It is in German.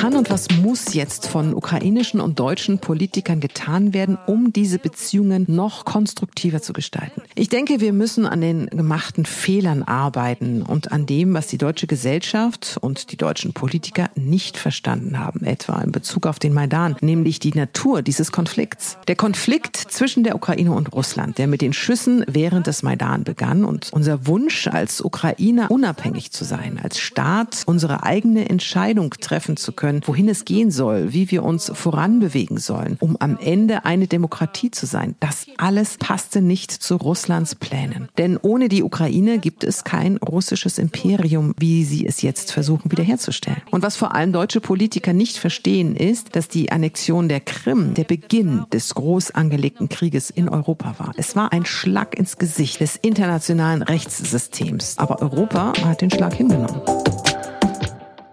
kann und was muss jetzt von ukrainischen und deutschen Politikern getan werden, um diese Beziehungen noch konstruktiver zu gestalten? Ich denke, wir müssen an den gemachten Fehlern arbeiten und an dem, was die deutsche Gesellschaft und die deutschen Politiker nicht verstanden haben, etwa in Bezug auf den Maidan, nämlich die Natur dieses Konflikts. Der Konflikt zwischen der Ukraine und Russland, der mit den Schüssen während des Maidan begann und unser Wunsch, als Ukrainer unabhängig zu sein, als Staat unsere eigene Entscheidung treffen zu können, wohin es gehen soll, wie wir uns voranbewegen sollen, um am Ende eine Demokratie zu sein. Das alles passte nicht zu Russlands Plänen. Denn ohne die Ukraine gibt es kein russisches Imperium, wie sie es jetzt versuchen wiederherzustellen. Und was vor allem deutsche Politiker nicht verstehen, ist, dass die Annexion der Krim der Beginn des groß angelegten Krieges in Europa war. Es war ein Schlag ins Gesicht des internationalen Rechtssystems. Aber Europa hat den Schlag hingenommen.